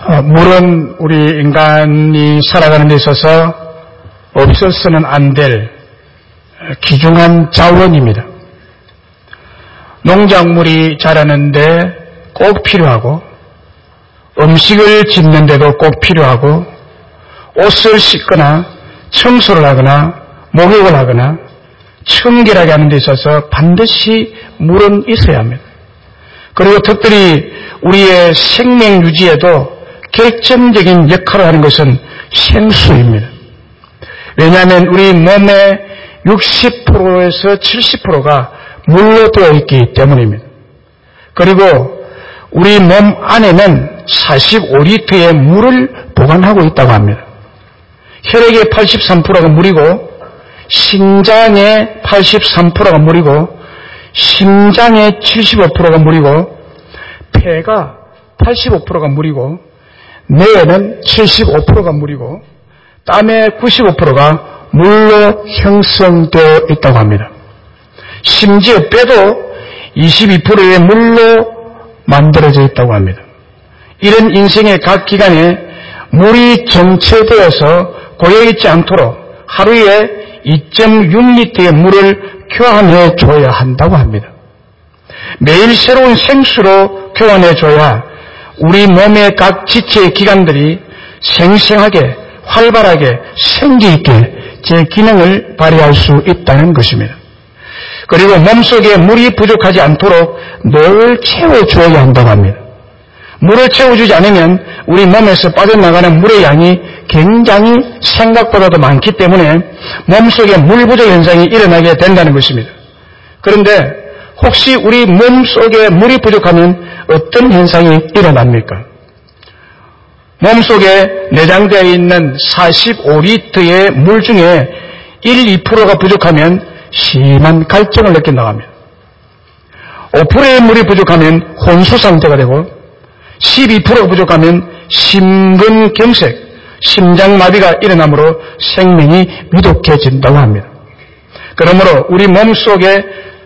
물은 우리 인간이 살아가는 데 있어서 없어서는 안 될 귀중한 자원입니다. 농작물이 자라는데 꼭 필요하고, 음식을 짓는데도 꼭 필요하고, 옷을 씻거나 청소를 하거나 목욕을 하거나 청결하게 하는 데 있어서 반드시 물은 있어야 합니다. 그리고 특별히 우리의 생명 유지에도 결정적인 역할을 하는 것은 생수입니다. 왜냐하면 우리 몸의 60%에서 70%가 물로 되어 있기 때문입니다. 그리고 우리 몸 안에는 45리터의 물을 보관하고 있다고 합니다. 혈액의 83%가 물이고, 신장의 83%가 물이고, 심장의 75%가 물이고, 폐가 85%가 물이고, 뇌에는 75%가 물이고, 땀의 95%가 물로 형성되어 있다고 합니다. 심지어 뼈도 22%의 물로 만들어져 있다고 합니다. 이런 인생의 각 기간에 물이 정체되어서 고여있지 않도록 하루에 2.6리터의 물을 교환해 줘야 한다고 합니다. 매일 새로운 생수로 교환해 줘야 우리 몸의 각 지체의 기관들이 생생하게, 활발하게, 생기있게 제 기능을 발휘할 수 있다는 것입니다. 그리고 몸속에 물이 부족하지 않도록 늘 채워주어야 한다고 합니다. 물을 채워주지 않으면 우리 몸에서 빠져나가는 물의 양이 굉장히 생각보다도 많기 때문에 몸속에 물 부족 현상이 일어나게 된다는 것입니다. 그런데 혹시 우리 몸속에 물이 부족하면 어떤 현상이 일어납니까? 몸속에 내장되어 있는 45리터의 물 중에 1, 2%가 부족하면 심한 갈증을 느낀다고 합니다. 5%의 물이 부족하면 혼수 상태가 되고, 12%가 부족하면 심근경색, 심장마비가 일어나므로 생명이 위독해진다고 합니다. 그러므로 우리 몸속에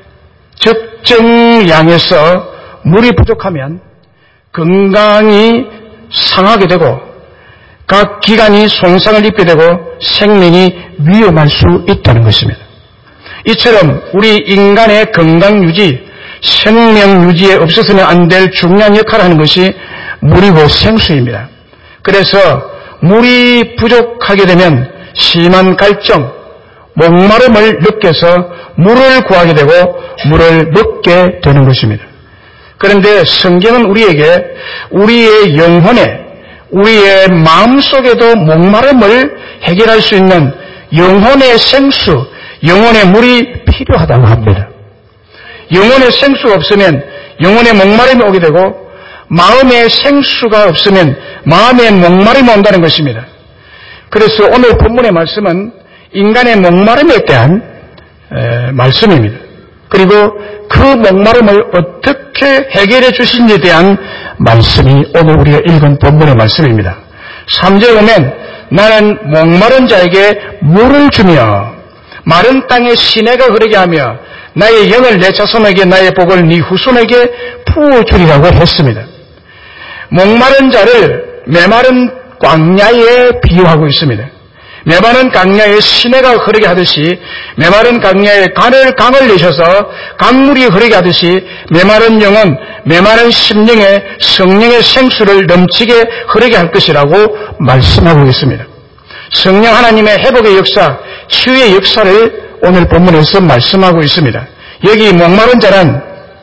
적정량에서 물이 부족하면 건강이 상하게 되고 각 기관이 손상을 입게 되고 생명이 위험할 수 있다는 것입니다. 이처럼 우리 인간의 건강 유지, 생명 유지에 없어서는 안 될 중요한 역할을 하는 것이 물이고 생수입니다. 그래서 물이 부족하게 되면 심한 갈증, 목마름을 느껴서 물을 구하게 되고 물을 먹게 되는 것입니다. 그런데 성경은 우리에게 우리의 영혼에, 우리의 마음속에도 목마름을 해결할 수 있는 영혼의 생수, 영혼의 물이 필요하다고 합니다. 영혼의 생수가 없으면 영혼의 목마름이 오게 되고, 마음의 생수가 없으면 마음의 목마름이 온다는 것입니다. 그래서 오늘 본문의 말씀은 인간의 목마름에 대한 말씀입니다. 그리고 그 목마름을 어떻게 해결해 주신지에 대한 말씀이 오늘 우리가 읽은 본문의 말씀입니다. 3절에 보면 나는 목마른 자에게 물을 주며 마른 땅에 시내가 흐르게 하며 나의 영을 내 자손에게 나의 복을 네 후손에게 부어주리라고 했습니다. 목마른 자를 메마른 광야에 비유하고 있습니다. 메마른 강야에 시내가 흐르게 하듯이, 메마른 강야에 강을 내셔서 강물이 흐르게 하듯이 메마른 영은 메마른 심령에 성령의 생수를 넘치게 흐르게 할 것이라고 말씀하고 있습니다. 성령 하나님의 회복의 역사, 치유의 역사를 오늘 본문에서 말씀하고 있습니다. 여기 목마른 자는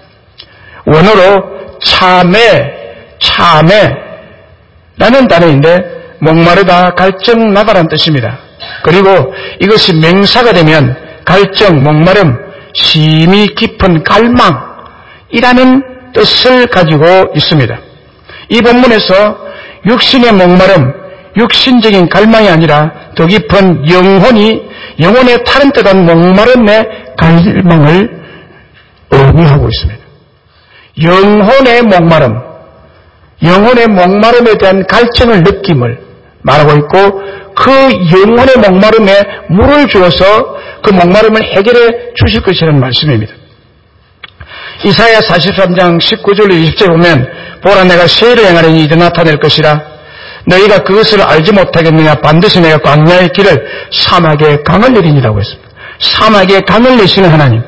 원어로 참매라는 단어인데 목마르다, 갈증 나다라는 뜻입니다. 그리고 이것이 명사가 되면 갈증, 목마름, 심히 깊은 갈망이라는 뜻을 가지고 있습니다. 이 본문에서 육신의 목마름, 육신적인 갈망이 아니라 더 깊은 영혼의 다른 뜻한 목마름의 갈망을 의미하고 있습니다. 영혼의 목마름에 대한 갈증을 느낌을 말하고 있고, 그 영혼의 목마름에 물을 주어서 그 목마름을 해결해 주실 것이라는 말씀입니다. 이사야 43장 19절로 20절에 보면 보라 내가 세일을 행하려니 이제 나타낼 것이라 너희가 그것을 알지 못하겠느냐? 반드시 내가 광야의 길을 사막에 강을 내리니라고 했습니다. 사막에 강을 내시는 하나님.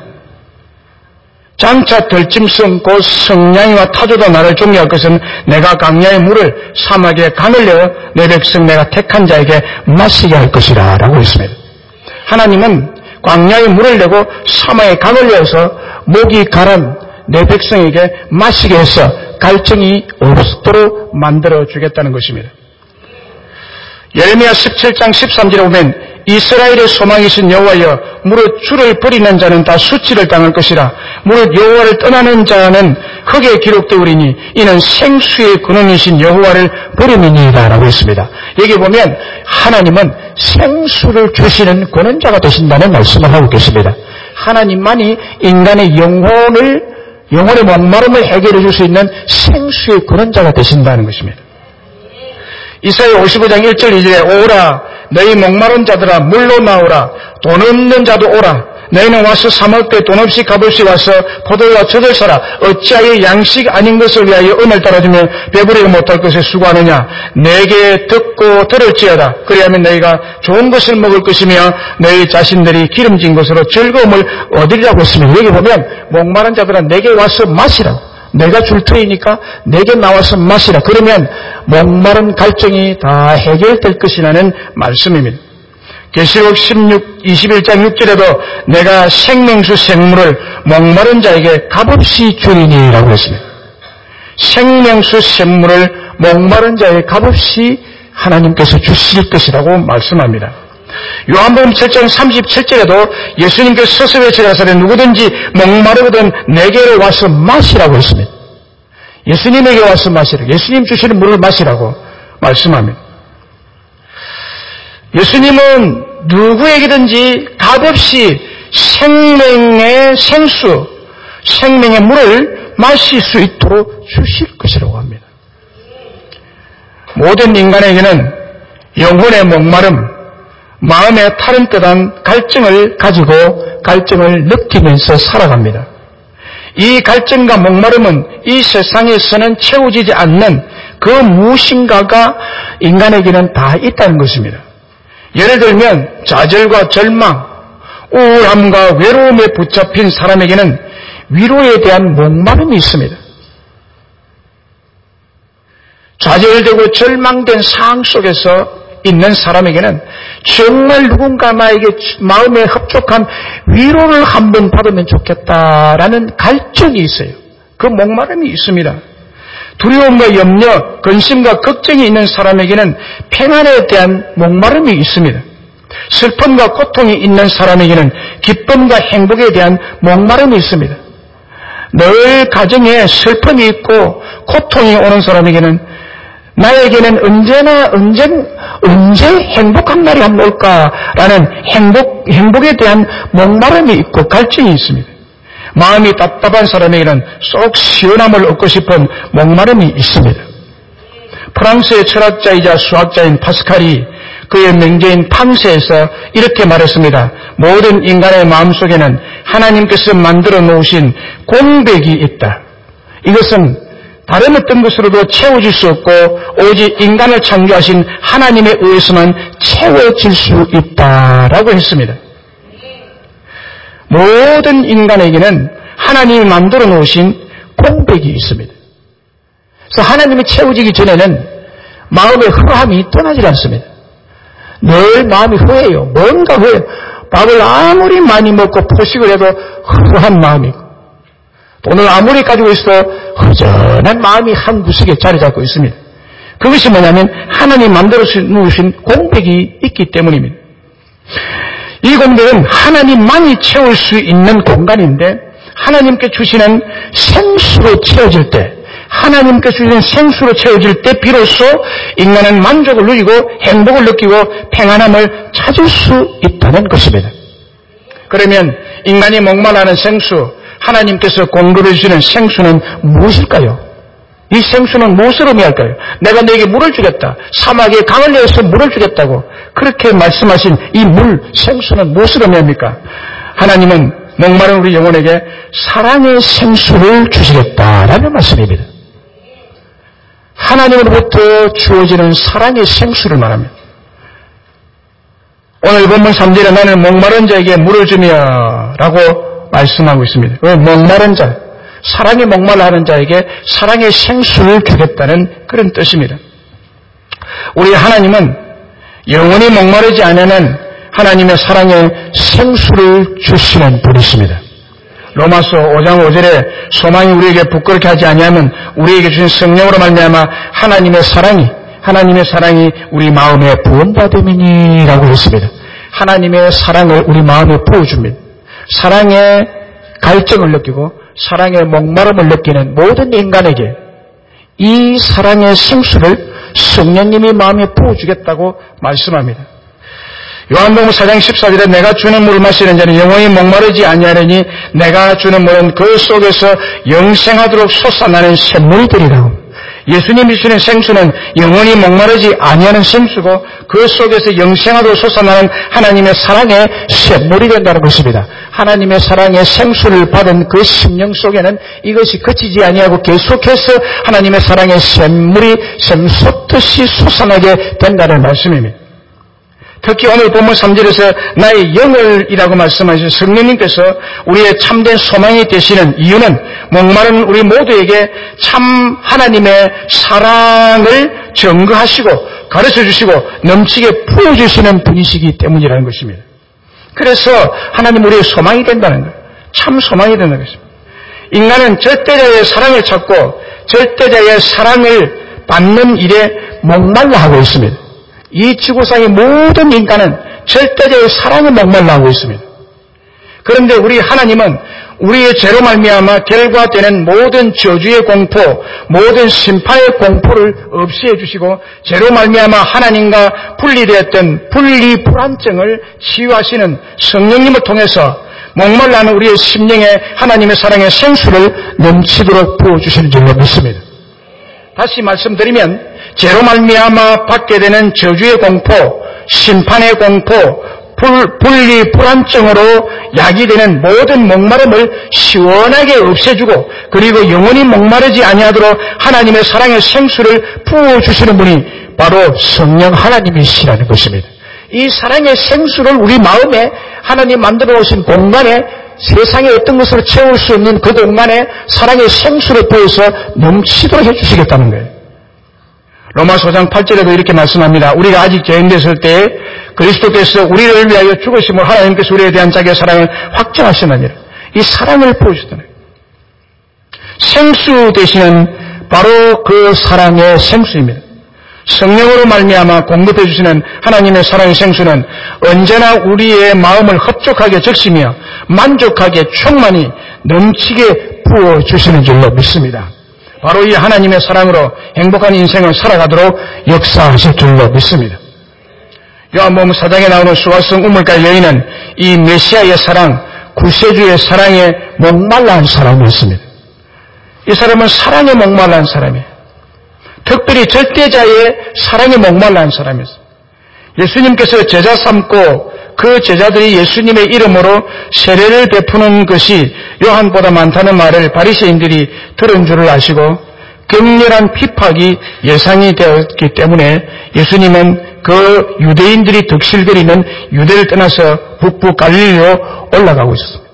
장차 들짐승 곧 성냥이와 타조도 나를 종려할 것은 내가 광야의 물을 사막에 강을 내어 내 백성 내가 택한 자에게 마시게 할 것이라 라고 했습니다. 하나님은 광야의 물을 내고 사막에 강을 내어서 목이 가란 내 백성에게 마시게 해서 갈증이 없도록 만들어 주겠다는 것입니다. 예레미야 17장 13절에 보면 이스라엘의 소망이신 여호와여 무릇 주를 버리는 자는 다 수치를 당할 것이라 무릇 여호와를 떠나는 자는 흙에 기록되오리니 이는 생수의 근원이신 여호와를 버림이니이다 라고 했습니다. 여기 보면 하나님은 생수를 주시는 권원자가 되신다는 말씀을 하고 계십니다. 하나님만이 인간의 영혼의 목마름을 해결해 줄 수 있는 생수의 근원자가 되신다는 것입니다. 이사야 55장 1절 2절에 오라 너희 목마른 자들아 물로 나오라 돈 없는 자도 오라 너희는 와서 사 먹되 돈 없이 값없이 와서 포도주와 젖을 사라 어찌하여 양식 아닌 것을 위하여 은을 따라주며 배부르지 못할 것을 수고하느냐 내게 듣고 들을지어다 그리하면 너희가 좋은 것을 먹을 것이며 너희 자신들이 기름진 것으로 즐거움을 얻으리라고 했습니다. 여기 보면 목마른 자들아 내게 와서 마시라 내가 줄 터이니까 내게 나와서 마시라. 그러면 목마른 갈증이 다 해결될 것이라는 말씀입니다. 계시록 21장 6절에도 내가 생명수 생물을 목마른 자에게 값없이 주리니라고 했습니다. 생명수 생물을 목마른 자에게 값없이 하나님께서 주실 것이라고 말씀합니다. 요한복음 7장 37절에도 예수님께서 스스로 외치라사대 누구든지 목마르거든 내게로 와서 마시라고 했습니다. 예수님에게 와서 마시라고 예수님 주시는 물을 마시라고 말씀합니다. 예수님은 누구에게든지 값없이 생명의 생수, 생명의 물을 마실 수 있도록 주실 것이라고 합니다. 모든 인간에게는 영혼의 목마름, 마음의 타른뜻한 갈증을 가지고 갈증을 느끼면서 살아갑니다. 이 갈증과 목마름은 이 세상에서는 채워지지 않는 그 무엇인가가 인간에게는 다 있다는 것입니다. 예를 들면 좌절과 절망, 우울함과 외로움에 붙잡힌 사람에게는 위로에 대한 목마름이 있습니다. 좌절되고 절망된 상황 속에서 있는 사람에게는 정말 누군가 나에게 마음에 흡족한 위로를 한번 받으면 좋겠다라는 갈증이 있어요. 그 목마름이 있습니다. 두려움과 염려, 근심과 걱정이 있는 사람에게는 평안에 대한 목마름이 있습니다. 슬픔과 고통이 있는 사람에게는 기쁨과 행복에 대한 목마름이 있습니다. 늘 가정에 슬픔이 있고 고통이 오는 사람에게는 나에게는 언제 행복한 날이 한번 올까라는 행복에 대한 목마름이 있고 갈증이 있습니다. 마음이 답답한 사람에게는 쏙 시원함을 얻고 싶은 목마름이 있습니다. 프랑스의 철학자이자 수학자인 파스칼이 그의 명제인 팡세에서 이렇게 말했습니다. 모든 인간의 마음속에는 하나님께서 만들어 놓으신 공백이 있다. 이것은 다른 어떤 것으로도 채워질 수 없고 오직 인간을 창조하신 하나님에 의해서만 채워질 수 있다라고 했습니다. 모든 인간에게는 하나님이 만들어 놓으신 공백이 있습니다. 그래서 하나님이 채워지기 전에는 마음의 허함이 떠나질 않습니다. 늘 마음이 허해요. 뭔가 허해요. 밥을 아무리 많이 먹고 포식을 해도 허한 마음이고 돈을 아무리 가지고 있어도 허전한 마음이 한 구석에 자리 잡고 있습니다. 그것이 뭐냐면 하나님 만들어 놓으신 공백이 있기 때문입니다. 이 공백은 하나님만이 채울 수 있는 공간인데 하나님께 주시는 생수로 채워질 때 하나님께 주시는 생수로 채워질 때 비로소 인간은 만족을 누리고 행복을 느끼고 평안함을 찾을 수 있다는 것입니다. 그러면 인간이 목말라하는 생수, 하나님께서 공급해 주시는 생수는 무엇일까요? 이 생수는 무엇을 의미할까요? 내가 너에게 물을 주겠다. 사막에 강을 내어서 물을 주겠다고 그렇게 말씀하신 이 물, 생수는 무엇을 의미합니까? 하나님은 목마른 우리 영혼에게 사랑의 생수를 주시겠다라는 말씀입니다. 하나님으로부터 주어지는 사랑의 생수를 말합니다. 오늘 본문 3절에 나는 목마른 자에게 물을 주며 라고 말씀하고 있습니다. 왜? 목마른 자, 사랑에 목말라 하는 자에게 사랑의 생수를 주겠다는 그런 뜻입니다. 우리 하나님은 영원히 목마르지 않는 하나님의 사랑의 생수를 주시는 분이십니다. 로마서 5장 5절에 소망이 우리에게 부끄럽게 하지 아니하면 우리에게 주신 성령으로 말미암아 하나님의 사랑이 우리 마음에 부음받음이니라고 했습니다. 하나님의 사랑을 우리 마음에 부어줍니다. 사랑의 갈증을 느끼고 사랑의 목마름을 느끼는 모든 인간에게 이 사랑의 생수를 성령님이 마음에 부어주겠다고 말씀합니다. 요한복음 4장 14절에 내가 주는 물을 마시는 자는 영원히 목마르지 아니하리니 내가 주는 물은 그 속에서 영생하도록 솟아나는 샘물이 되리라고. 예수님이 주는 생수는 영원히 목마르지 아니하는 생수고 그 속에서 영생하도록 솟아나는 하나님의 사랑의 샘물이 된다는 것입니다. 하나님의 사랑의 생수를 받은 그 심령 속에는 이것이 그치지 아니하고 계속해서 하나님의 사랑의 샘물이 샘솟듯이 솟아나게 된다는 말씀입니다. 특히 오늘 본문 3절에서 나의 영을이라고 말씀하신 성령님께서 우리의 참된 소망이 되시는 이유는 목마른 우리 모두에게 참 하나님의 사랑을 증거하시고 가르쳐주시고 넘치게 부어주시는 분이시기 때문이라는 것입니다. 그래서 하나님 우리의 소망이 된다는 거예요. 참 소망이 된다는 것입니다. 인간은 절대자의 사랑을 찾고 절대자의 사랑을 받는 일에 목말라 하고 있습니다. 이 지구상의 모든 인간은 절대자의 사랑에 목말라 하고 있습니다. 그런데 우리 하나님은 우리의 죄로 말미암아 결과되는 모든 저주의 공포, 모든 심판의 공포를 없애해 주시고 죄로 말미암아 하나님과 분리되었던 분리 불안증을 치유하시는 성령님을 통해서 목말라하는 우리의 심령에 하나님의 사랑의 생수를 넘치도록 부어주시는 줄로 믿습니다. 다시 말씀드리면 죄로 말미암아 받게 되는 저주의 공포, 심판의 공포, 분리 불안증으로 야기되는 모든 목마름을 시원하게 없애주고 그리고 영원히 목마르지 아니하도록 하나님의 사랑의 생수를 부어주시는 분이 바로 성령 하나님이시라는 것입니다. 이 사랑의 생수를 우리 마음에 하나님 만들어 오신 공간에 세상에 어떤 것으로 채울 수 없는 그 공간에 사랑의 생수를 부어서 넘치도록 해주시겠다는 거예요. 로마서 5장 8절에도 이렇게 말씀합니다. 우리가 아직 죄인됐을 때 그리스도께서 우리를 위하여 죽으심으로 하나님께서 우리에 대한 자기의 사랑을 확정하시느니라. 이 사랑을 보여주시잖아요. 생수 되시는 바로 그 사랑의 생수입니다. 성령으로 말미암아 공급해 주시는 하나님의 사랑의 생수는 언제나 우리의 마음을 흡족하게 적시며 만족하게 충만히 넘치게 부어주시는 줄로 믿습니다. 바로 이 하나님의 사랑으로 행복한 인생을 살아가도록 역사하실 줄로 믿습니다. 요한복음 4장에 나오는 수화성 우물가 여인은 이 메시아의 사랑, 구세주의 사랑에 목말라한 사람이었습니다. 이 사람은 사랑에 목말라한 사람이에요. 특별히 절대자의 사랑에 목말라한 사람이었습니다. 예수님께서 제자 삼고 그 제자들이 예수님의 이름으로 세례를 베푸는 것이 요한보다 많다는 말을 바리새인들이 들은 줄을 아시고 격렬한 핍박이 예상이 되었기 때문에 예수님은 그 유대인들이 득실거리는 유대를 떠나서 북부 갈릴리로 올라가고 있었습니다.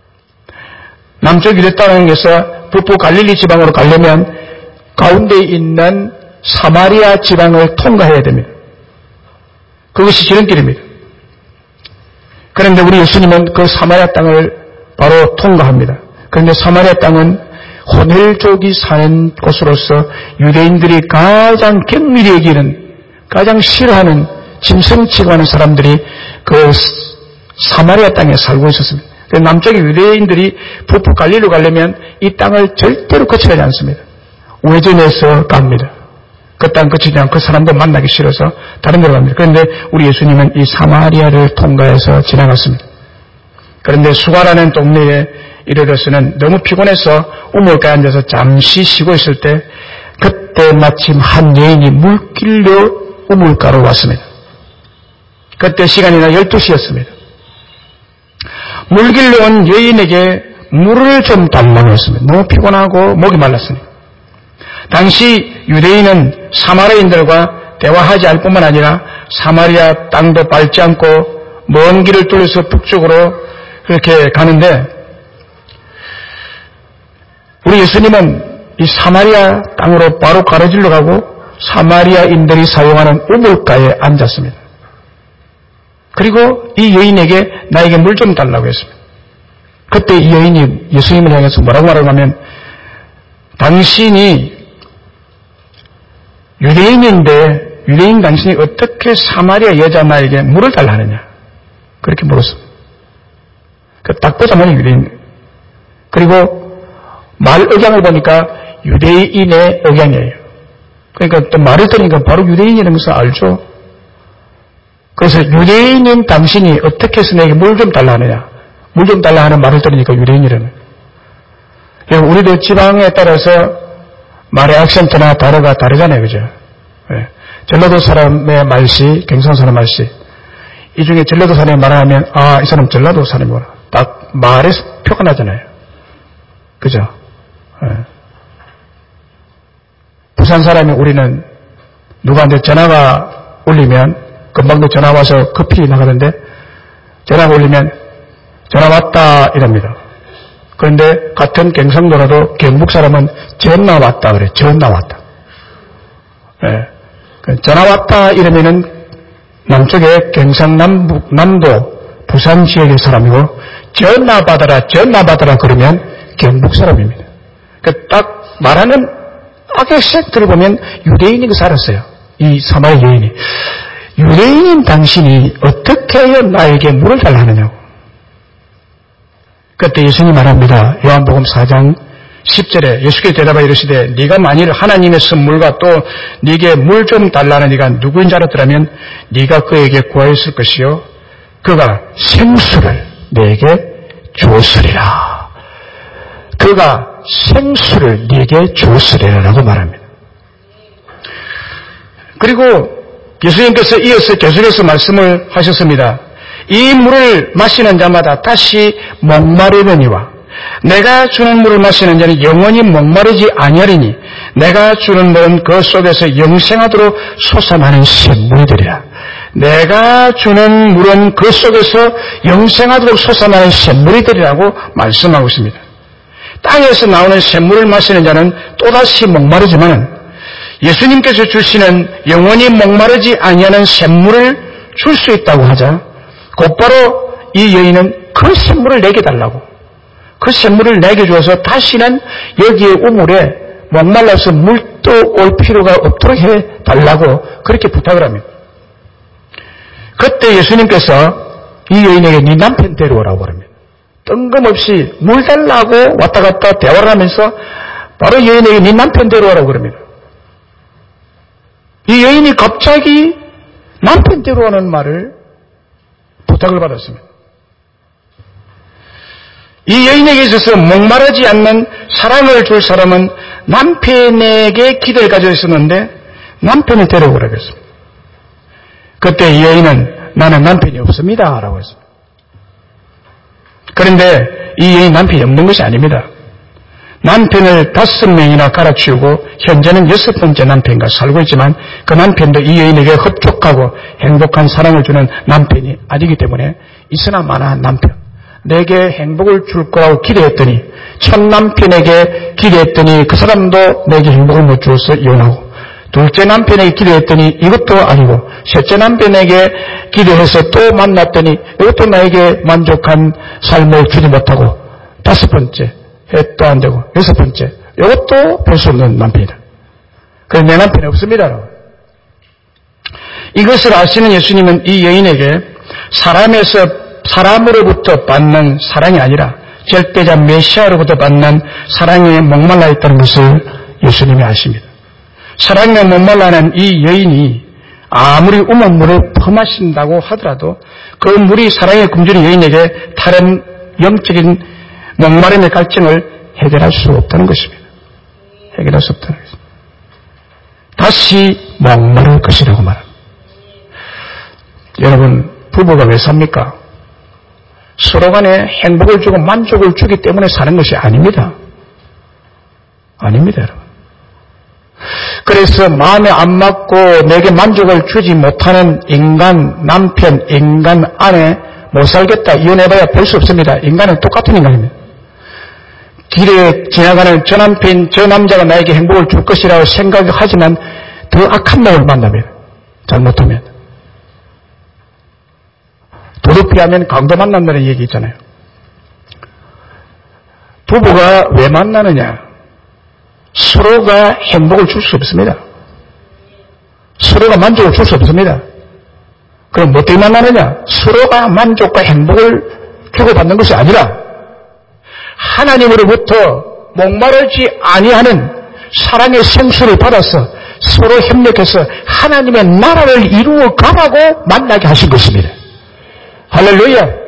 남쪽 유대 땅에서 북부 갈릴리 지방으로 가려면 가운데 있는 사마리아 지방을 통과해야 됩니다. 그것이 지름길입니다. 그런데 우리 예수님은 그 사마리아 땅을 바로 통과합니다. 그런데 사마리아 땅은 호멜족이 사는 곳으로서 유대인들이 가장 경밀히 여기는, 가장 싫어하는, 짐승치고 하는 사람들이 그 사마리아 땅에 살고 있었습니다. 남쪽의 유대인들이 북부 갈릴리로 가려면 이 땅을 절대로 거쳐가지 않습니다. 우회전해서 갑니다. 그 땅 거치지 않고 그 사람도 만나기 싫어서 다른 데로 갑니다. 그런데 우리 예수님은 이 사마리아를 통과해서 지나갔습니다. 그런데 수가라는 동네에 이르러서는 너무 피곤해서 우물가에 앉아서 잠시 쉬고 있을 때 그때 마침 한 여인이 물길로 우물가로 왔습니다. 그때 시간이 나 12시였습니다. 물길로 온 여인에게 물을 좀 달라고 했습니다. 너무 피곤하고 목이 말랐으니까. 당시 유대인은 사마리아인들과 대화하지 않을 뿐만 아니라 사마리아 땅도 밟지 않고 먼 길을 뚫어서 북쪽으로 그렇게 가는데, 우리 예수님은 이 사마리아 땅으로 바로 가로질러 가고 사마리아인들이 사용하는 우물가에 앉았습니다. 그리고 이 여인에게 나에게 물 좀 달라고 했습니다. 그때 이 여인이 예수님을 향해서 뭐라고 말하냐면, 당신이 유대인인데 유대인 당신이 어떻게 사마리아 여자 나에게 물을 달라 하느냐, 그렇게 물었습니다. 딱 보자마자 유대인. 그리고 말 억양을 보니까 유대인의 억양이에요. 그러니까 또 말을 들으니까 바로 유대인이라는 것을 알죠. 그래서 유대인인 당신이 어떻게 해서 내게 물 좀 달라 하느냐, 물 좀 달라 하는 말을 들으니까 유대인이라는. 우리도 지방에 따라서 말의 악센트나 단어가 다르잖아요. 그죠? 네. 전라도 사람의 말씨, 경상 사람 말씨. 이 중에 전라도 사람이 말하면, 이 사람 전라도 사람이구나. 딱 말에서 표가 나잖아요. 그죠? 네. 부산 사람이 우리는 누구한테 전화가 울리면, 금방도 전화 와서 급히 나가는데, 전화가 울리면, 전화 왔다, 이럽니다. 그런데 같은 경상도라도 경북 사람은 전화 왔다 그래. 전화 왔다. 네. 전화 왔다 이러면은 남쪽에 경상남도 부산 지역의 사람이고, 전화 받아라 그러면 경북 사람입니다. 딱 말하는 악센트를 보면 유대인인 것을 알았어요. 이 사마리아 여인이. 유대인인 당신이 어떻게 해야 나에게 물을 달라 하느냐고. 그때 예수님이 말합니다. 요한복음 4장 10절에 예수께서 대답하여 이르시되, 네가 만일 하나님의 선물과 또 네게 물 좀 달라는 네가 누구인 줄 알았더라면 네가 그에게 구하였을 것이요 그가 생수를 네게 주었으리라. 그가 생수를 네게 주었으리라라고 말합니다. 그리고 예수님께서 이어서 계속해서 말씀을 하셨습니다. 이 물을 마시는 자마다 다시 목마르느니와 내가 주는 물을 마시는 자는 영원히 목마르지 아니하리니 내가 주는 물은 그 속에서 영생하도록 솟아나는 샘물이 되리라. 내가 주는 물은 그 속에서 영생하도록 솟아나는 샘물이 되리라고 말씀하고 있습니다. 땅에서 나오는 샘물을 마시는 자는 또다시 목마르지만 예수님께서 주시는 영원히 목마르지 아니하는 샘물을 줄 수 있다고 하자 곧바로 이 여인은 그 샘물을 내게 달라고, 그 샘물을 내게 주어서 다시는 여기에 우물에 목말라서 물도 올 필요가 없도록 해달라고 그렇게 부탁을 합니다. 그때 예수님께서 이 여인에게 네 남편 데려오라고 그럽니다. 뜬금없이 물 달라고 왔다 갔다 대화를 하면서 바로 여인에게 네 남편 데려오라고 그럽니다. 이 여인이 갑자기 남편 데려오는 말을 부탁을 받았습니다. 이 여인에게 있어서 목마르지 않는 사랑을 줄 사람은 남편에게 기대를 가지고 있었는데 남편을 데려오라고 했습니다. 그때 이 여인은 나는 남편이 없습니다 라고 했습니다. 그런데 이 여인 남편이 없는 것이 아닙니다. 남편을 5명이나 갈아치우고 현재는 6번째 남편과 살고 있지만 그 남편도 이 여인에게 흡족하고 행복한 사랑을 주는 남편이 아니기 때문에 있으나 마나 남편, 내게 행복을 줄 거라고 기대했더니 첫 남편에게 기대했더니 그 사람도 내게 행복을 못 주어서 이혼하고, 둘째 남편에게 기대했더니 이것도 아니고, 셋째 남편에게 기대해서 또 만났더니 이것도 나에게 만족한 삶을 주지 못하고, 5번째 또 안 되고, 6번째 이것도 별 수 없는 남편이다. 그래서 내 남편이 없습니다. 이것을 아시는 예수님은 이 여인에게 사람으로부터 받는 사랑이 아니라 절대자 메시아로부터 받는 사랑에 목말라 있다는 것을 예수님이 아십니다. 사랑에 목말라는 이 여인이 아무리 우먼물을 퍼마신다고 하더라도 그 물이 사랑의 굶주린 여인에게 다른 영적인 목마름의 갈증을 해결할 수 없다는 것입니다. 해결할 수 없다는 것입니다. 다시 목마를 것이라고 말합니다. 여러분, 부부가 왜 삽니까? 서로 간에 행복을 주고 만족을 주기 때문에 사는 것이 아닙니다. 아닙니다, 여러분. 그래서 마음에 안 맞고 내게 만족을 주지 못하는 인간 남편, 인간 아내 못 살겠다. 이혼해봐야 볼 수 없습니다. 인간은 똑같은 인간입니다. 길에 지나가는 저 남편, 저 남자가 나에게 행복을 줄 것이라고 생각하지만 더 악한 놈을 만납니다. 잘못하면. 도둑피하면 강도 만난다는 얘기 있잖아요. 부부가 왜 만나느냐? 서로가 행복을 줄 수 없습니다. 서로가 만족을 줄 수 없습니다. 그럼 뭐 때문에 만나느냐? 서로가 만족과 행복을 주고받는 것이 아니라 하나님으로부터 목마르지 아니하는 사랑의 생수를 받아서 서로 협력해서 하나님의 나라를 이루어 가라고 만나게 하신 것입니다. 할렐루야.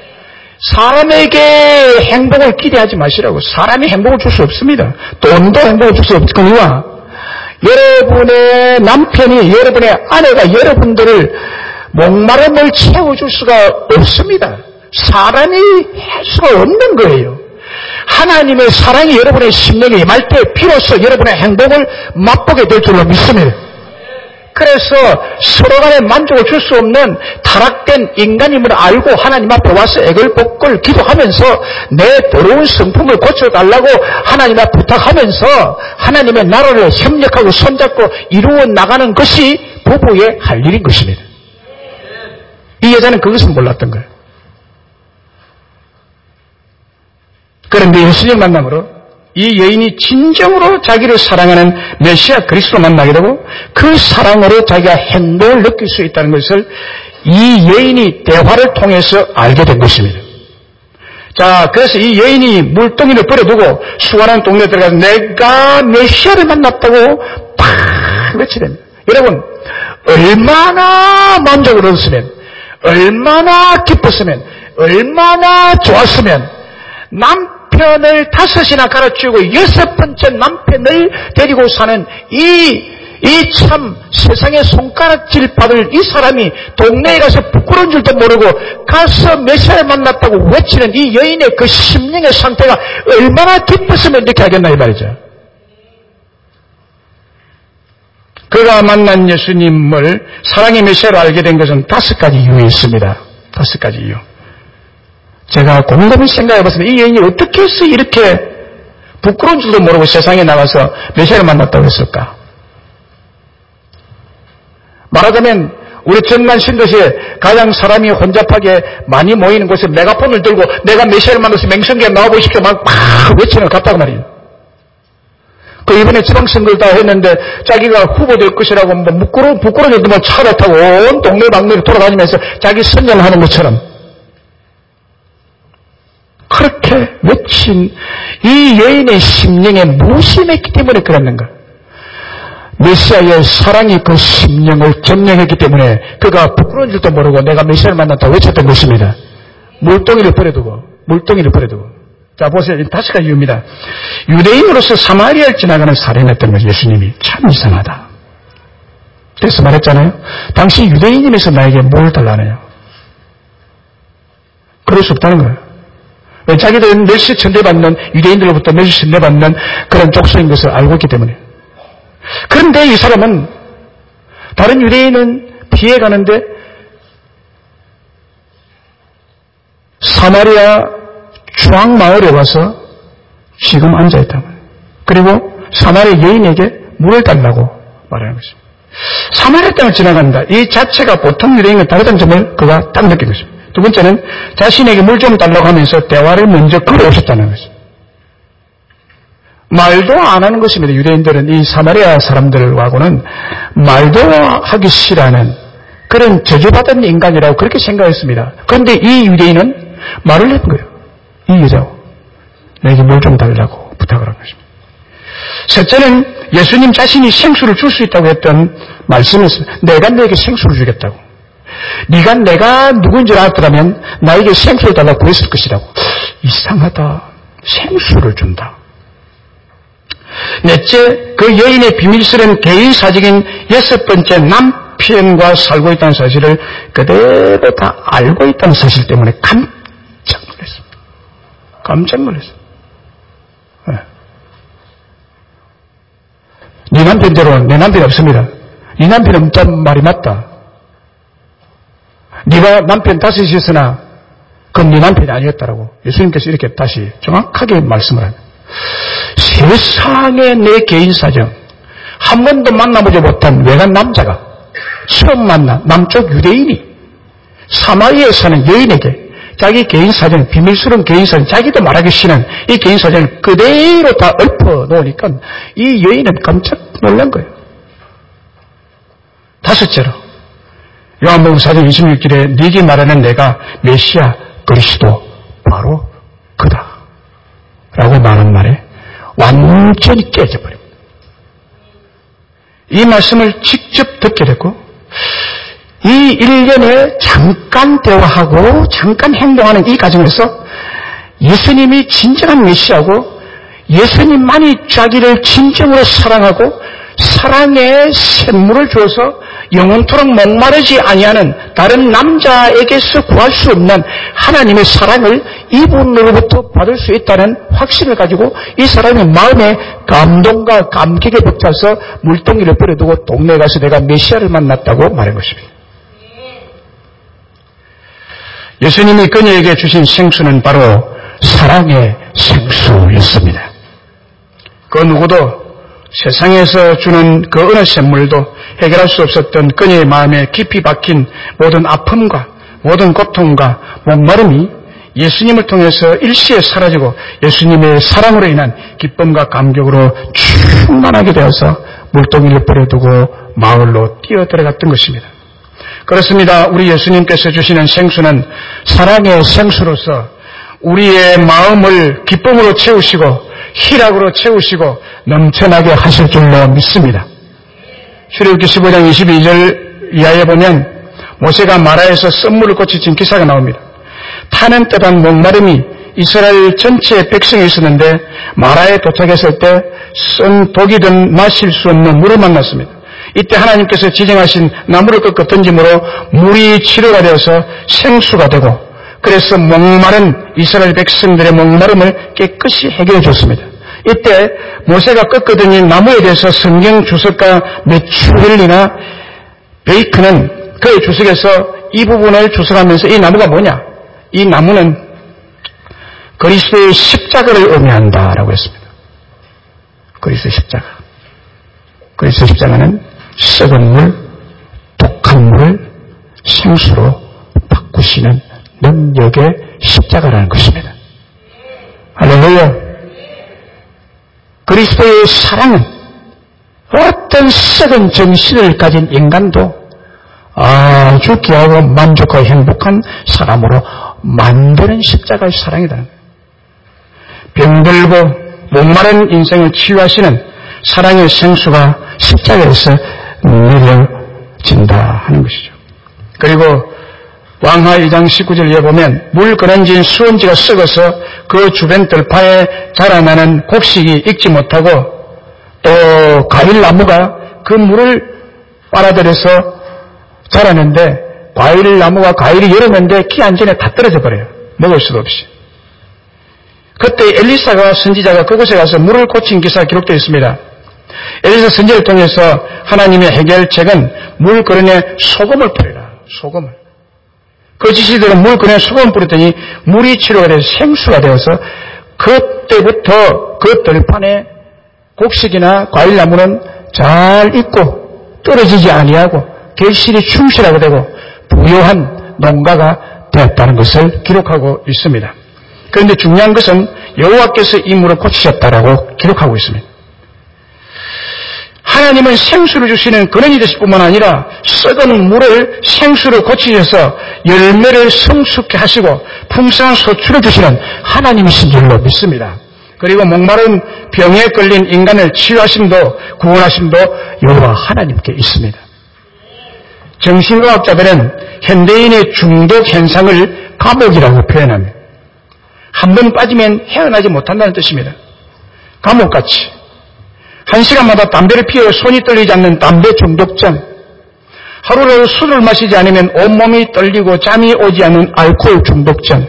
사람에게 행복을 기대하지 마시라고. 사람이 행복을 줄 수 없습니다. 돈도 행복을 줄 수 없거니와 여러분의 남편이, 여러분의 아내가 여러분들을 목마름을 채워줄 수가 없습니다. 사람이 할 수가 없는 거예요. 하나님의 사랑이 여러분의 심령에 임할 때 비로소 여러분의 행복을 맛보게 될 줄로 믿습니다. 그래서 서로 간에 만족을 줄 수 없는 타락된 인간임을 알고 하나님 앞에 와서 애걸복걸 기도하면서 내 더러운 성품을 고쳐달라고 하나님 앞에 부탁하면서 하나님의 나라를 협력하고 손잡고 이루어 나가는 것이 부부의 할 일인 것입니다. 이 여자는 그것은 몰랐던 거예요. 그런데 예수님 만남으로 이 여인이 진정으로 자기를 사랑하는 메시아 그리스도를 만나게 되고 그 사랑으로 자기가 행복을 느낄 수 있다는 것을 이 여인이 대화를 통해서 알게 된 것입니다. 자, 그래서 이 여인이 물동이를 버려두고 수많은 동네에 들어가서 내가 메시아를 만났다고 팍 외치됩니다. 여러분, 얼마나 만족을 얻었으면, 얼마나 기뻤으면, 얼마나 좋았으면 남편을 5이나 갈아치우고 6번째 남편을 데리고 사는 이 참 세상에 손가락질 받을 이 사람이 동네에 가서 부끄러운 줄도 모르고 가서 메시아를 만났다고 외치는 이 여인의 그 심령의 상태가 얼마나 기뻤으면 이렇게 하겠나 이 말이죠. 그가 만난 예수님을 사랑의 메시아로 알게 된 것은 5가지 이유가 있습니다. 5가지 이유. 제가 곰곰이 생각해봤습니다. 이 여인이 어떻게 해서 이렇게 부끄러운 줄도 모르고 세상에 나가서 메시아를 만났다고 했을까? 말하자면 우리 전만 신도시에 가장 사람이 혼잡하게 많이 모이는 곳에 메가폰을 들고 내가 메시아를 만나서 맹성기에 나와보십시오 막 외치는 것 같다고 말이에요. 그 이번에 지방선거를 다 했는데 자기가 후보될 것이라고 뭐 부끄러워서 뭐 차를 타고 온 동네 방네를 돌아다니면서 자기 선전을 하는 것처럼 그렇게 외친 이 여인의 심령에 무엇이 있기 때문에 그랬는가? 메시아의 사랑이 그 심령을 점령했기 때문에 그가 부끄러운 줄도 모르고 내가 메시아를 만났다고 외쳤던 것입니다. 물동이를 버려두고. 자, 보세요. 5가지 이유입니다. 유대인으로서 사마리아를 지나가는 사례를 했던 거죠. 예수님이. 참 이상하다. 그래서 말했잖아요. 당신 유대인이면서 나에게 뭘 달라네요. 그럴 수 없다는 거예요. 자기들은 멸시 천대받는 유대인들로부터 멸시 천대받는 그런 족속인 것을 알고 있기 때문에. 그런데 이 사람은 다른 유대인은 피해가는데 사마리아 중앙마을에 와서 지금 앉아있다고. 그리고 사마리아 여인에게 물을 달라고 말하는 것입니다. 사마리아 땅을 지나간다. 이 자체가 보통 유대인과 다르다는 점을 그가 딱 느낀 것입니다. 두 번째는 자신에게 물 좀 달라고 하면서 대화를 먼저 걸어오셨다는 것입니다. 말도 안 하는 것입니다. 유대인들은 이 사마리아 사람들하고는 말도 하기 싫어하는 그런 저주받은 인간이라고 그렇게 생각했습니다. 그런데 이 유대인은 말을 했는 거예요. 이 여자고 내게 물 좀 달라고 부탁을 한 것입니다. 셋째는 예수님 자신이 생수를 줄 수 있다고 했던 말씀이었습니다. 내가 너에게 생수를 주겠다고. 네가 내가 누구인 줄 알았더라면 나에게 생수를 달라고 구했을 것이라고. 이상하다. 생수를 준다. 넷째, 그 여인의 비밀스러운 개인 사직인 6번째 남편과 살고 있다는 사실을 그대로 다 알고 있다는 사실 때문에 깜짝 놀랐습니다. 깜짝 놀랐어요. 네. 네 남편대로 내 남편이 없습니다. 네 남편이 없다는 말이 맞다. 네가 남편 5이었으나 그건 네 남편이 아니었다라고 예수님께서 이렇게 다시 정확하게 말씀을 합니다. 세상의 내 개인 사정, 한 번도 만나보지 못한 외간 남자가 처음 만난 남쪽 유대인이 사마리아에 사는 여인에게 자기 개인 사정, 비밀스러운 개인 사정, 자기도 말하기 싫은 이 개인 사정을 그대로 다 엎어 놓으니까 이 여인은 깜짝 놀란 거예요. 다섯째로 요한복음 4장 26절에 네게 말하는 내가 메시아 그리스도 바로 그다 라고 말한 말에 완전히 깨져버립니다. 이 말씀을 직접 듣게 됐고 이 1년에 잠깐 대화하고 잠깐 행동하는 이 과정에서 예수님이 진정한 메시아고 예수님만이 자기를 진정으로 사랑하고 사랑의 샘물을 주어서 영원토록 목마르지 아니하는 다른 남자에게서 구할 수 없는 하나님의 사랑을 이분으로부터 받을 수 있다는 확신을 가지고 이 사람의 마음에 감동과 감격에 벅차서 물동이를 버려두고 동네에 가서 내가 메시아를 만났다고 말한 것입니다. 예수님이 그녀에게 주신 생수는 바로 사랑의 생수였습니다. 그 누구도 세상에서 주는 그 어느 샘물도 해결할 수 없었던 그녀의 마음에 깊이 박힌 모든 아픔과 모든 고통과 목마름이 예수님을 통해서 일시에 사라지고 예수님의 사랑으로 인한 기쁨과 감격으로 충만하게 되어서 물동이를 버려두고 마을로 뛰어들어갔던 것입니다. 그렇습니다. 우리 예수님께서 주시는 생수는 사랑의 생수로서 우리의 마음을 기쁨으로 채우시고 희락으로 채우시고 넘쳐나게 하실 줄로 믿습니다. 출애굽기 15장 22절 이하에 보면 모세가 마라에서 썬물을 꽂히친 기사가 나옵니다. 타는 때반 목마름이 이스라엘 전체 백성이 있었는데 마라에 도착했을 때 썬 독이든 마실 수 없는 물을 만났습니다. 이때 하나님께서 지정하신 나무를 꺾어 던짐으로 물이 치료가 되어서 생수가 되고 그래서 목마른 이스라엘 백성들의 목마름을 깨끗이 해결해 줬습니다. 이때 모세가 꺾어둔 나무에 대해서 성경 주석가 메추헬리나 베이크는 그의 주석에서 이 부분을 주석하면서 이 나무가 뭐냐? 이 나무는 그리스도의 십자가를 의미한다라고 했습니다. 그리스도의 십자가. 그리스도의 십자가는 썩은 물, 독한 물을 생수로 바꾸시는 능력의 십자가라는 것입니다. 할렐루야. 그리스도의 사랑은 어떤 썩은 정신을 가진 인간도 아주 귀하고 만족하고 행복한 사람으로 만드는 십자가의 사랑이다. 병들고 목마른 인생을 치유하시는 사랑의 생수가 십자가에서 내려진다 하는 것이죠. 그리고 왕하 2장 19절에 보면 물 그런진 수원지가 썩어서 그 주변 들판에 자라나는 곡식이 익지 못하고 또 과일나무가 그 물을 빨아들여서 자라는데 과일나무가 과일이 여름인데 키 안 전에 다 떨어져 버려요. 먹을 수도 없이. 그때 엘리사가 선지자가 그곳에 가서 물을 고친 기사가 기록되어 있습니다. 엘리사 선지자를 통해서 하나님의 해결책은 물 그런에 소금을 뿌리라. 소금을. 그 지시들은 물 그런에 소금을 뿌렸더니 물이 치료가 돼서 생수가 되어서 그때부터 그 들판에 곡식이나 과일나무는 잘 익고 떨어지지 아니하고 결실이 충실하게 되고 부유한 농가가 되었다는 것을 기록하고 있습니다. 그런데 중요한 것은 여호와께서 이 물을 고치셨다라고 기록하고 있습니다. 하나님은 생수를 주시는 근원이 되실 뿐만 아니라 썩은 물을 생수로 고치셔서 열매를 성숙케 하시고 풍성한 소출을 주시는 하나님이신 줄로 믿습니다. 그리고 목마른 병에 걸린 인간을 치유하심도 구원하심도 여호와 하나님께 있습니다. 정신의학자들은 현대인의 중독 현상을 감옥이라고 표현합니다. 한 번 빠지면 헤어나지 못한다는 뜻입니다. 감옥같이. 1시간마다 담배를 피워 손이 떨리지 않는 담배 중독증, 하루라도 술을 마시지 않으면 온몸이 떨리고 잠이 오지 않는 알코올 중독증,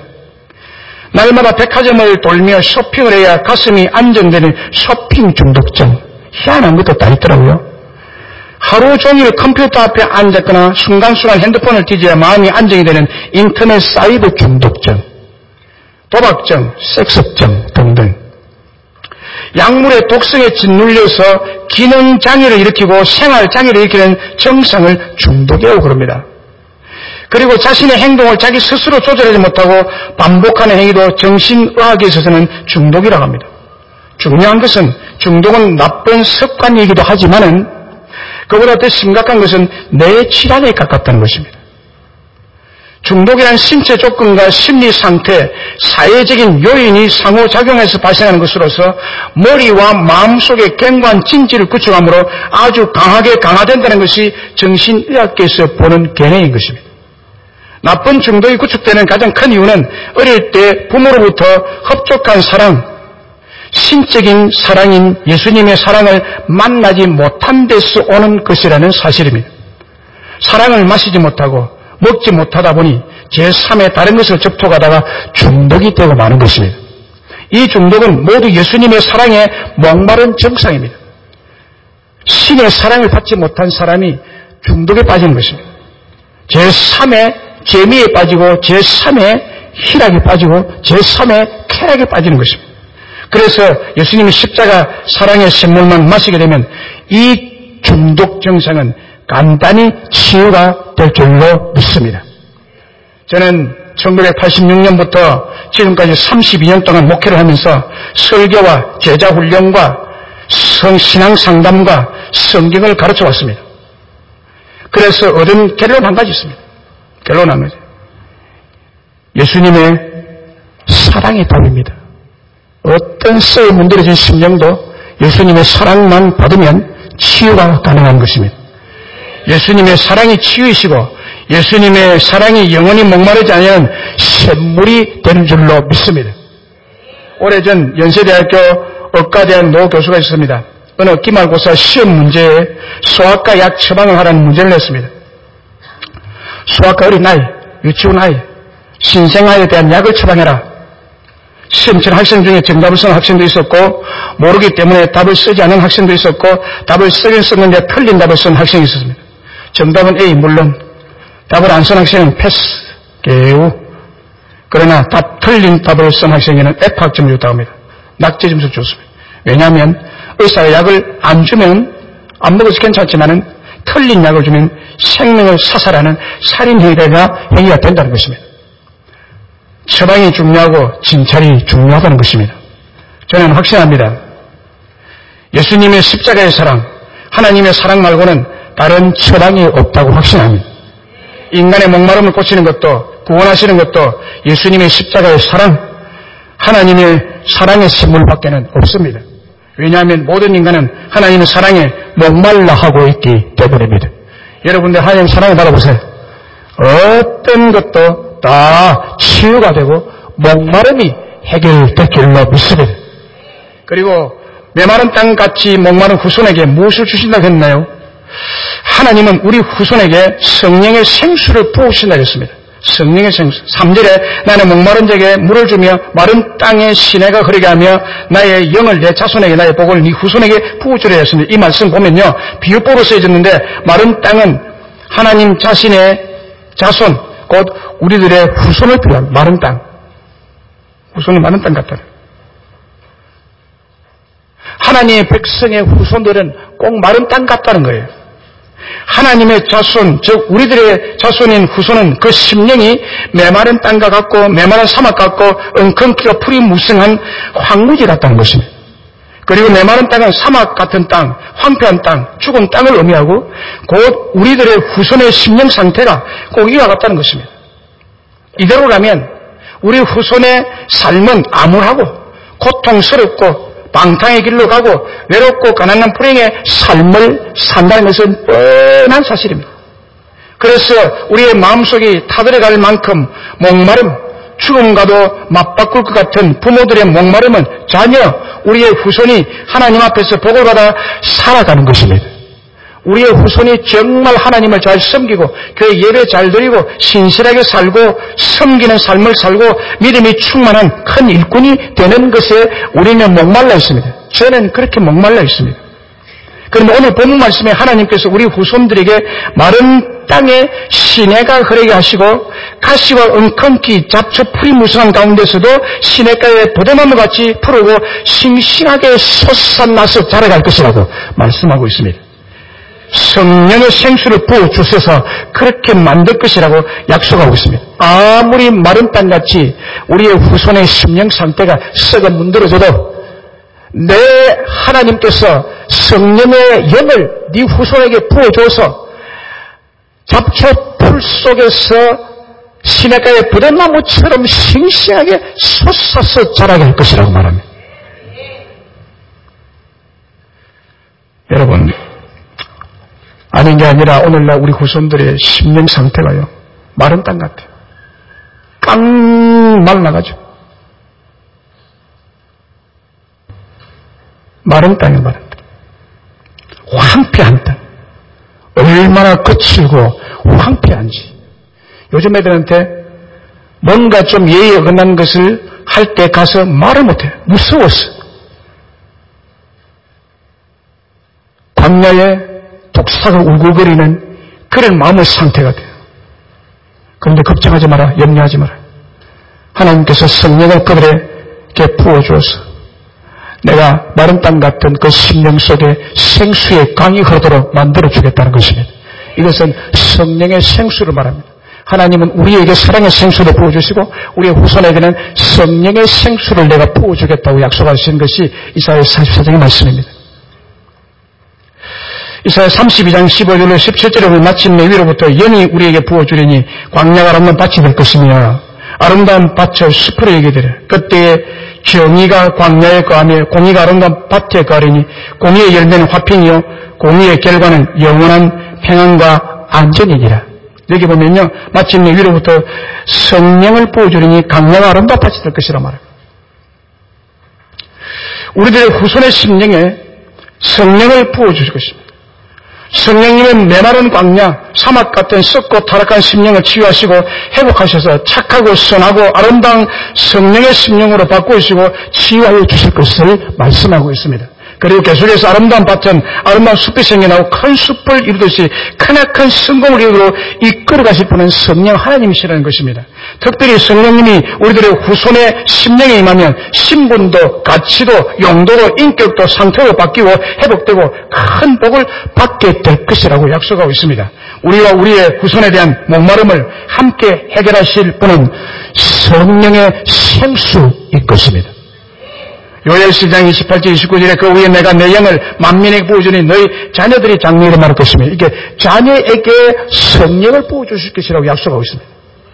날마다 백화점을 돌며 쇼핑을 해야 가슴이 안정되는 쇼핑 중독증, 희한한 것도 다 있더라고요. 하루 종일 컴퓨터 앞에 앉았거나 순간순간 핸드폰을 뒤져야 마음이 안정이 되는 인터넷 사이버 중독증, 도박증, 섹스증 등등. 약물의 독성에 짓눌려서 기능장애를 일으키고 생활장애를 일으키는 증상을 중독이라고 그럽니다. 그리고 자신의 행동을 자기 스스로 조절하지 못하고 반복하는 행위도 정신의학에 있어서는 중독이라고 합니다. 중요한 것은 중독은 나쁜 습관이기도 하지만은 그보다 더 심각한 것은 뇌 질환에 가깝다는 것입니다. 중독이란 신체 조건과 심리 상태, 사회적인 요인이 상호작용해서 발생하는 것으로서 머리와 마음속의 견고한 진지를 구축함으로 아주 강하게 강화된다는 것이 정신의학계에서 보는 견해인 것입니다. 나쁜 중독이 구축되는 가장 큰 이유는 어릴 때 부모로부터 흡족한 사랑, 신적인 사랑인 예수님의 사랑을 만나지 못한 데서 오는 것이라는 사실입니다. 사랑을 마시지 못하고 먹지 못하다 보니 제3의 다른 것을 접촉하다가 중독이 되고 마는 것입니다. 이 중독은 모두 예수님의 사랑에 목마른 증상입니다. 신의 사랑을 받지 못한 사람이 중독에 빠지는 것입니다. 제3의 재미에 빠지고 제3의 희락에 빠지고 제3의 쾌락에 빠지는 것입니다. 그래서 예수님이 십자가 사랑의 샘물만 마시게 되면 이 중독 증상은 간단히 치유가 될 줄로 믿습니다. 저는 1986년부터 지금까지 32년 동안 목회를 하면서 설교와 제자 훈련과 신앙 상담과 성경을 가르쳐 왔습니다. 그래서 얻은 결론 한 가지 있습니다. 결론 한 가지. 예수님의 사랑의 답입니다. 어떤 썩어 문드러진 심령도 예수님의 사랑만 받으면 치유가 가능한 것입니다. 예수님의 사랑이 치유이시고 예수님의 사랑이 영원히 목마르지 않으면 샘물이 되는 줄로 믿습니다. 오래전 연세대학교 의과대학 노 교수가 있었습니다. 어느 기말고사 시험 문제에 소아과 약 처방을 하라는 문제를 냈습니다. 소아과 어린 아이, 유치원 아이, 신생아에 대한 약을 처방해라. 시험 칠 학생 중에 정답을 쓴 학생도 있었고 모르기 때문에 답을 쓰지 않은 학생도 있었고 답을 쓰긴 썼는데 틀린 답을 쓴 학생이 있었습니다. 정답은 A 물론 답을 안 쓴 학생은 패스, 개우. 그러나 틀린 답을 쓴 학생에는 F 학점을 줬다고 합니다. 낙제 점수를 줬습니다. 왜냐하면 의사가 약을 안 주면 안 먹어서 괜찮지만은 틀린 약을 주면 생명을 사살하는 살인행위가 된다는 것입니다. 처방이 중요하고 진찰이 중요하다는 것입니다. 저는 확신합니다. 예수님의 십자가의 사랑, 하나님의 사랑 말고는 다른 처방이 없다고 확신합니다. 인간의 목마름을 고치는 것도 구원하시는 것도 예수님의 십자가의 사랑, 하나님의 사랑의 선물밖에는 없습니다. 왜냐하면 모든 인간은 하나님의 사랑에 목말라 하고 있기 때문입니다. 여러분들 하나님 사랑을 받아보세요. 어떤 것도 다 치유가 되고 목마름이 해결될 줄로 믿습니다. 그리고 메마른 땅같이 목마른 후손에게 무엇을 주신다고 했나요? 하나님은 우리 후손에게 성령의 생수를 부으신다고 했습니다. 성령의 생수. 3절에 나는 목마른 자에게 물을 주며 마른 땅에 시내가 흐르게 하며 나의 영을 내 자손에게 나의 복을 네 후손에게 부어주려 했습니다. 이 말씀 보면요. 비유법으로 쓰여졌는데 마른 땅은 하나님 자신의 자손 곧 우리들의 후손을 표현한 마른 땅. 후손은 마른 땅 같다. 하나님의 백성의 후손들은 꼭 마른 땅 같다는 거예요. 하나님의 자손, 즉 우리들의 자손인 후손은 그 심령이 메마른 땅과 같고 메마른 사막 같고 엉겅퀴가 풀이 무성한 황무지 같다는 것입니다. 그리고 메마른 땅은 사막 같은 땅, 황폐한 땅, 죽은 땅을 의미하고 곧 우리들의 후손의 심령 상태가 꼭 이와 같다는 것입니다. 이대로라면 우리 후손의 삶은 암울하고 고통스럽고 방탕의 길로 가고 외롭고 가난한 불행의 삶을 산다는 것은 뻔한 사실입니다. 그래서 우리의 마음속이 타들어갈 만큼 목마름, 죽음과도 맞바꿀 것 같은 부모들의 목마름은 전혀 우리의 후손이 하나님 앞에서 복을 받아 살아가는 것입니다. 우리의 후손이 정말 하나님을 잘 섬기고 교회 예배 잘 드리고 신실하게 살고 섬기는 삶을 살고 믿음이 충만한 큰 일꾼이 되는 것에 우리는 목말라 있습니다. 저는 그렇게 목말라 있습니다. 그러면 오늘 본문 말씀에 하나님께서 우리 후손들에게 마른 땅에 시내가 흐르게 하시고 가시와 엉겅퀴 잡초 풀이 무성한 가운데서도 시내가에 보대나무 같이 푸르고 싱싱하게 솟아나서 자라갈 것이라고 말씀하고 있습니다. 성령의 생수를 부어주셔서 그렇게 만들 것이라고 약속하고 있습니다. 아무리 마른 땅같이 우리의 후손의 심령 상태가 썩어 문드러져도 내 하나님께서 성령의 영을 네 후손에게 부어줘서 잡초 풀 속에서 시냇가의 부대나무처럼 싱싱하게 솟아서 자라게 할 것이라고 말합니다. 여러분, 아닌 게 아니라 오늘날 우리 후손들의 심령 상태가요, 마른 땅 같아요. 깡 말라가지고. 마른 땅이에요, 마른 땅. 황폐한 땅. 얼마나 거칠고 황폐한지. 요즘 애들한테 뭔가 좀 예의 어긋난 것을 할 때 가서 말을 못해요. 무서워서. 광야에 독사가 울고거리는 그런 마음의 상태가 돼요. 그런데 걱정하지 마라. 염려하지 마라. 하나님께서 성령을 그들에게 부어주어서 내가 마른 땅 같은 그 심령 속에 생수의 강이 흐르도록 만들어주겠다는 것입니다. 이것은 성령의 생수를 말합니다. 하나님은 우리에게 사랑의 생수를 부어주시고 우리의 후손에게는 성령의 생수를 내가 부어주겠다고 약속하신 것이 이사야 44장의 말씀입니다. 이사야 32장 15절로 17절에 보면 마침내 위로부터 영이 우리에게 부어주리니 광야가 아름다운 밭이 될 것이며 아름다운 밭을 숲으로 얘기해 되리라. 그때에 정의가 광야에 거하며 공의가 아름다운 밭에 거하리니 공의의 열매는 화평이요 공의의 결과는 영원한 평안과 안전이니라. 여기 보면요, 마침내 위로부터 성령을 부어주리니 광야가 아름다운 밭이 될 것이라 말합니다. 우리들의 후손의 심령에 성령을 부어주실 것입니다. 성령님은 메마른 광야, 사막 같은 썩고 타락한 심령을 치유하시고 회복하셔서 착하고 선하고 아름다운 성령의 심령으로 바꾸시고 치유하여 주실 것을 말씀하고 있습니다. 그리고 계속해서 아름다운 밭은 아름다운 숲이 생겨나고 큰 숲을 이루듯이 크나큰 성공을 이루도록 이끌어 가실 분은 성령 하나님이시라는 것입니다. 특별히 성령님이 우리들의 후손의 심령에 임하면 신분도 가치도 용도도 인격도 상태로 바뀌고 회복되고 큰 복을 받게 될 것이라고 약속하고 있습니다. 우리와 우리의 후손에 대한 목마름을 함께 해결하실 분은 성령의 생수일 것입니다. 요엘 10장 28절 29절에 그 위에 내가 내 영을 만민에게 부어주니 너희 자녀들이 장래를 말할 것이며 이게 자녀에게 성령을 부어주실 것이라고 약속하고 있습니다.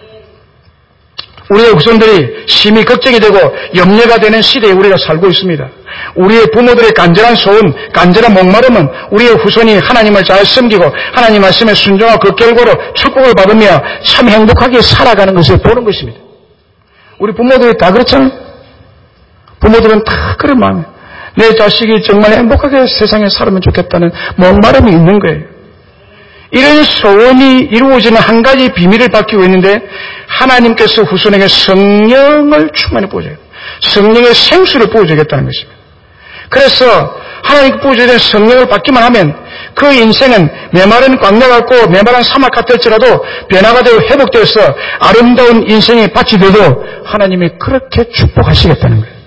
우리의 후손들이 심히 걱정이 되고 염려가 되는 시대에 우리가 살고 있습니다. 우리의 부모들의 간절한 소원, 간절한 목마름은 우리의 후손이 하나님을 잘 섬기고 하나님 말씀에 순종하고 그 결과로 축복을 받으며 참 행복하게 살아가는 것을 보는 것입니다. 우리 부모들이 다 그렇잖아요. 부모들은 다 그런 마음이에요. 내 자식이 정말 행복하게 세상에 살면 좋겠다는 목마름이 있는 거예요. 이런 소원이 이루어지는 한 가지 비밀을 밝히고 있는데 하나님께서 후손에게 성령을 충만히 부어줘요. 성령의 생수를 부어주겠다는 것입니다. 그래서 하나님께 부어주는 성령을 받기만 하면 그 인생은 메마른 광야 같고 메마른 사막 같을지라도 변화가 되고 회복되어서 아름다운 인생의 밭이 되도 하나님이 그렇게 축복하시겠다는 거예요.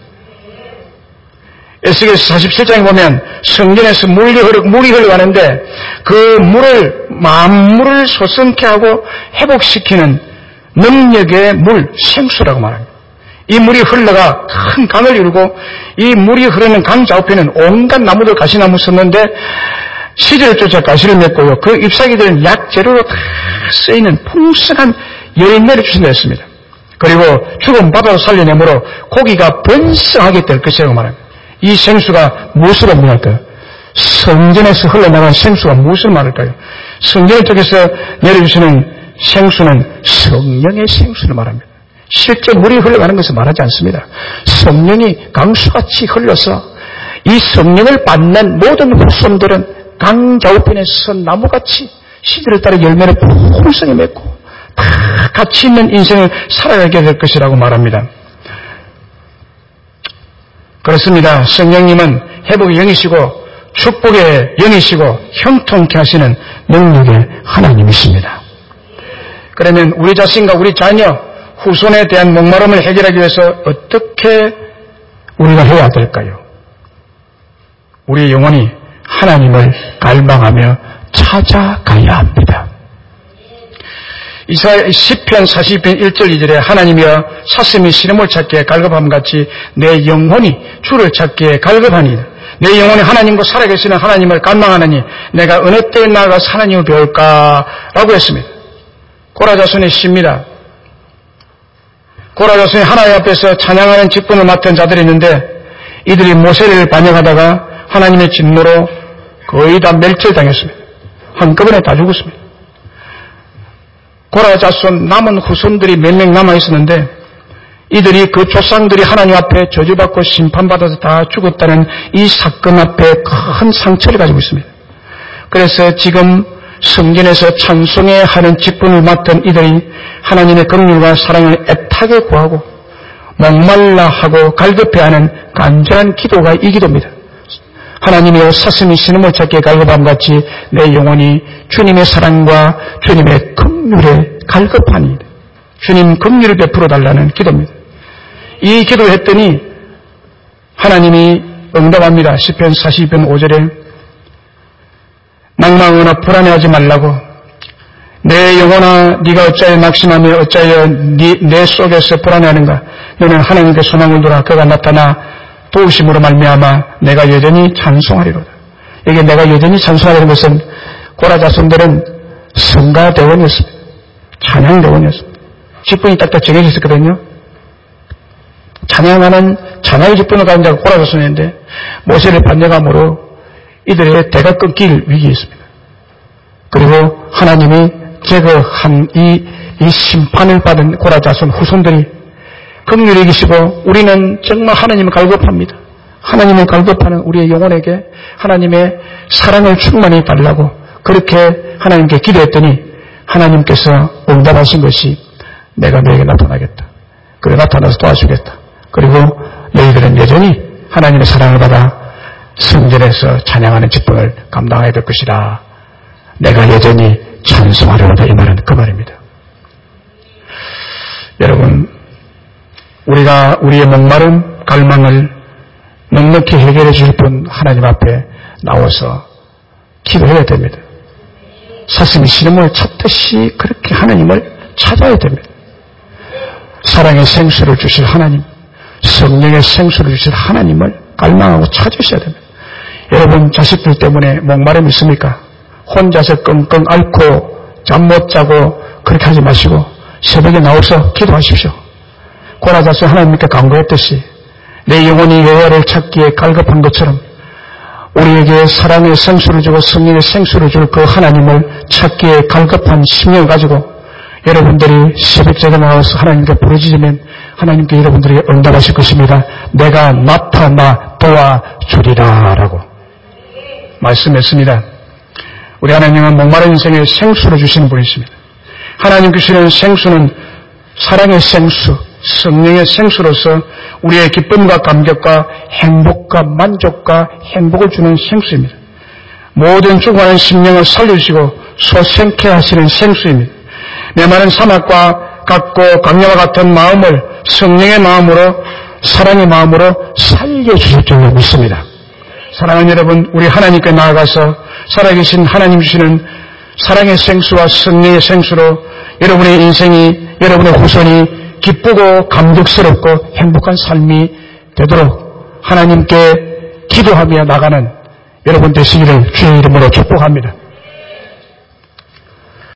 에스겔서 47장에 보면 성전에서 물이 흘러가는데 그 물을 만물을 솟게 하고 회복시키는 능력의 물, 생수라고 말합니다. 이 물이 흘러가 큰 강을 이루고 이 물이 흐르는 강 좌우편에는 온갖 나무들 가시나무 섰는데 시절을 쫓아 가시를 맺고요. 그 잎사귀들은 약 재료로 다 쓰이는 풍성한 열매를 주신다 했습니다. 그리고 죽은 바다로 살려내므로 고기가 번성하게 될 것이라고 말합니다. 이 생수가 무엇을 의미할까요? 성전에서 흘러나간 생수가 무엇을 말할까요? 성전을 통해서 내려주시는 생수는 성령의 생수를 말합니다. 실제 물이 흘러가는 것을 말하지 않습니다. 성령이 강수같이 흘러서 이 성령을 받는 모든 후손들은 강 좌우편에 선 나무같이 시들에 따라 열매를 풍성히 맺고 다 가치 있는 인생을 살아가게 될 것이라고 말합니다. 그렇습니다. 성령님은 회복의 영이시고 축복의 영이시고 형통케 하시는 능력의 하나님이십니다. 그러면 우리 자신과 우리 자녀, 후손에 대한 목마름을 해결하기 위해서 어떻게 우리가 해야 될까요? 우리 영혼이 하나님을 갈망하며 찾아가야 합니다. 시편 42편 1절 2절에 하나님이여 사슴이 시름을 찾기에 갈급함같이 내 영혼이 주를 찾기에 갈급하니 내 영혼이 하나님과 살아계시는 하나님을 갈망하느니 내가 어느 때에 나아가서 하나님을 배울까? 라고 했습니다. 고라자손의 시입니다. 고라자손이 하나님 앞에서 찬양하는 직분을 맡은 자들이 있는데 이들이 모세를 반역하다가 하나님의 진노로 거의 다 멸절당했습니다. 한꺼번에 다 죽었습니다. 고라자손 남은 후손들이 몇 명 남아있었는데 이들이 그 조상들이 하나님 앞에 저주받고 심판받아서 다 죽었다는 이 사건 앞에 큰 상처를 가지고 있습니다. 그래서 지금 성전에서 찬송해 하는 직분을 맡은 이들이 하나님의 긍휼과 사랑을 애타게 구하고 목말라 하고 갈급해하는 간절한 기도가 이 기도입니다. 하나님이여 사슴이 신음을 찾기에 갈급함같이 내 영혼이 주님의 사랑과 주님의 긍휼에 갈급하니 주님 긍휼을 베풀어 달라는 기도입니다. 이 기도를 했더니 하나님이 응답합니다. 시편 42편 5절에 낭망하거나 불안해하지 말라고 내 영혼아 네가 어찌하여 낙심하며 어찌하여 내 속에서 불안해하는가. 너는 하나님께 소망을 두라. 그가 나타나 도우심으로 말미암아 내가 여전히 찬송하리로다. 여기 내가 여전히 찬송하리는 것은 고라자손들은 성가대원이었습니다. 찬양대원이었습니다. 직분이 딱딱 정해져 있었거든요. 찬양하는 찬양의 직분을 가진 자가 고라자손인데 모세를 반역함으로 이들의 대가 끊길 위기에 있습니다. 그리고 하나님이 제거한 이 심판을 받은 고라자손 후손들이 긍휼히 계시고 우리는 정말 하나님을 갈급합니다. 하나님을 갈급하는 우리의 영혼에게 하나님의 사랑을 충만히 달라고 그렇게 하나님께 기도했더니 하나님께서 응답하신 것이 내가 너에게 나타나겠다. 그래 나타나서 도와주겠다. 그리고 너희들은 여전히 하나님의 사랑을 받아 성전에서 찬양하는 직분을 감당해야 될 것이라. 내가 여전히 찬송하려다 이 말은 그 말입니다. 여러분 우리가 우리의 목마름 갈망을 넉넉히 해결해 주실 분 하나님 앞에 나와서 기도해야 됩니다. 사슴이 시름을 찾듯이 그렇게 하나님을 찾아야 됩니다. 사랑의 생수를 주실 하나님, 성령의 생수를 주실 하나님을 갈망하고 찾으셔야 됩니다. 여러분 자식들 때문에 목마름이 있습니까? 혼자서 끙끙 앓고 잠 못 자고 그렇게 하지 마시고 새벽에 나와서 기도하십시오. 고라자손 하나님께 간구했듯이 내 영혼이 여호와를 찾기에 갈급한 것처럼 우리에게 사랑의 생수를 주고 성령의 생수를 줄 그 하나님을 찾기에 갈급한 심령을 가지고 여러분들이 새벽에 나와서 하나님께 부르짖으면 하나님께 여러분들에게 응답하실 것입니다. 내가 나타나 도와주리라 라고 말씀했습니다. 우리 하나님은 목마른 인생에 생수를 주시는 분이십니다. 하나님 주시는 생수는 사랑의 생수, 성령의 생수로서 우리의 기쁨과 감격과 행복과 만족과 행복을 주는 생수입니다. 모든 죽어가는 심령을 살려주시고 소생케 하시는 생수입니다. 메마른 사막과 같고 강야와 같은 마음을 성령의 마음으로 사랑의 마음으로 살려주실 줄로 믿습니다. 사랑하는 여러분, 우리 하나님께 나아가서 살아계신 하나님 주시는 사랑의 생수와 성령의 생수로 여러분의 인생이, 여러분의 후손이 기쁘고 감격스럽고 행복한 삶이 되도록 하나님께 기도하며 나가는 여러분 되시기를 주의 이름으로 축복합니다.